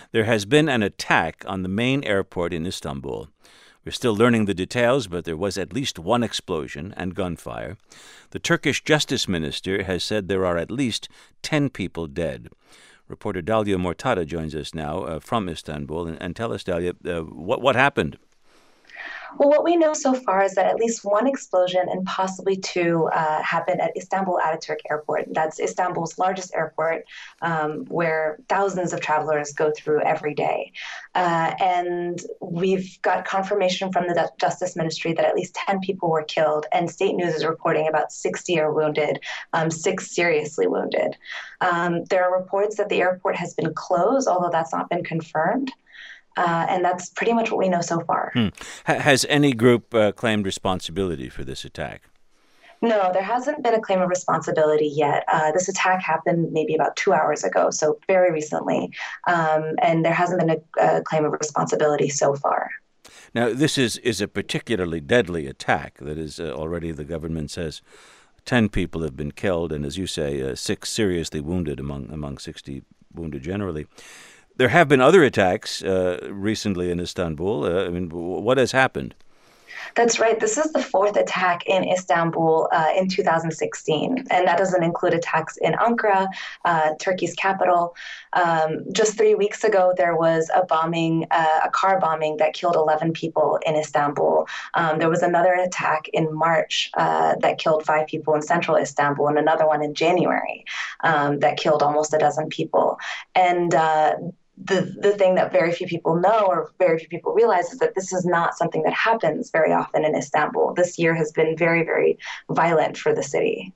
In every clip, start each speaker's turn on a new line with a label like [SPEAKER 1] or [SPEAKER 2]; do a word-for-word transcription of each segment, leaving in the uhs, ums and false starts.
[SPEAKER 1] There has been an attack on the main airport in Istanbul. We're still learning the details, but there was at least one explosion and gunfire. The Turkish Justice Minister has said there are at least ten people dead. Reporter Dalia Mortada joins us now uh, from Istanbul. And, and tell us, Dalia, uh, what, what happened?
[SPEAKER 2] Well, what we know so far is that at least one explosion and possibly two uh, happened at Istanbul Ataturk Airport. That's Istanbul's largest airport, um, where thousands of travelers go through every day. Uh, and we've got confirmation from the Justice Ministry that at least ten people were killed, and state news is reporting about sixty are wounded, um, six seriously wounded. Um, there are reports that the airport has been closed, although that's not been confirmed. Uh, and that's pretty much what we know so far.
[SPEAKER 1] Hmm. H- has any group uh, claimed responsibility for this attack?
[SPEAKER 2] No, there hasn't been a claim of responsibility yet. Uh, this attack happened maybe about two hours ago, so very recently, um, and there hasn't been a, a claim of responsibility so far.
[SPEAKER 1] Now, this is, is a particularly deadly attack. That is, uh, already the government says ten people have been killed, and as you say, uh, six seriously wounded among, among sixty wounded generally. There have been other attacks uh, recently in Istanbul. Uh, I mean, what has happened?
[SPEAKER 2] That's right. This is the fourth attack in Istanbul uh, in two thousand sixteen, and that doesn't include attacks in Ankara, uh, Turkey's capital. Um, just three weeks ago, there was a bombing, uh, a car bombing that killed eleven people in Istanbul. Um, there was another attack in March uh, that killed five people in central Istanbul, and another one in January um, that killed almost a dozen people. And uh, The the thing that very few people know or very few people realize is that this is not something that happens very often in Istanbul. This year has been very, very violent for the city.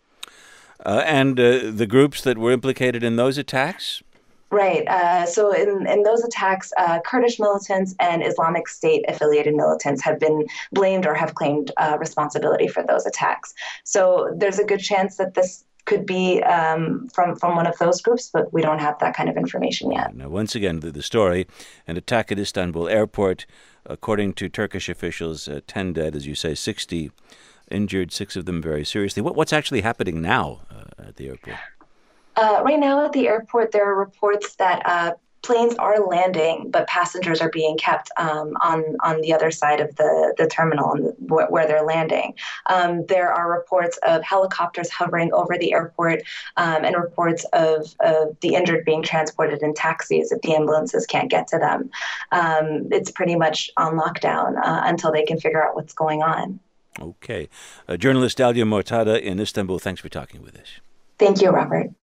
[SPEAKER 1] Uh, and uh, the groups that were implicated in those attacks?
[SPEAKER 2] Right. Uh, so in, in those attacks, uh, Kurdish militants and Islamic State-affiliated militants have been blamed or have claimed uh, responsibility for those attacks. So there's a good chance that this could be um, from, from one of those groups, but we don't have that kind of information yet.
[SPEAKER 1] Now, once again, the, the story, an attack at Istanbul airport, according to Turkish officials, uh, ten dead, as you say, sixty injured, six of them very seriously. What, what's actually happening now uh, at the airport?
[SPEAKER 2] Uh, right now at the airport, there are reports that uh, planes are landing, but passengers are being kept um, on on the other side of the, the terminal and where, where they're landing. Um, there are reports of helicopters hovering over the airport um, and reports of, of the injured being transported in taxis if the ambulances can't get to them. Um, it's pretty much on lockdown uh, until they can figure out what's going on.
[SPEAKER 1] Okay. Uh, journalist Dalia Mortada in Istanbul, thanks for talking with us.
[SPEAKER 2] Thank you, Robert.